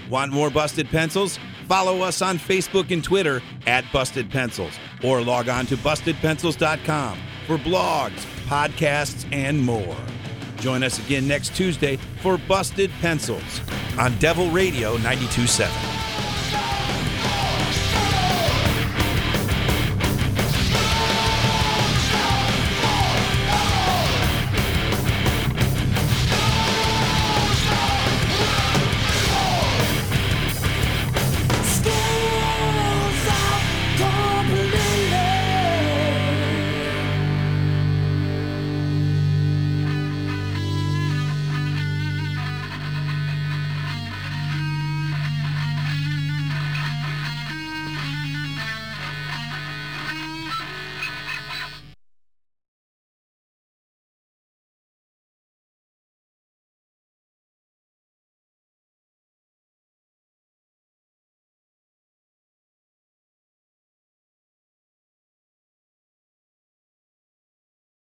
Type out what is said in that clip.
Want more Busted Pencils? Follow us on Facebook and Twitter at Busted Pencils, or log on to bustedpencils.com for blogs, podcasts, and more. Join us again next Tuesday for Busted Pencils on Devil Radio 92.7.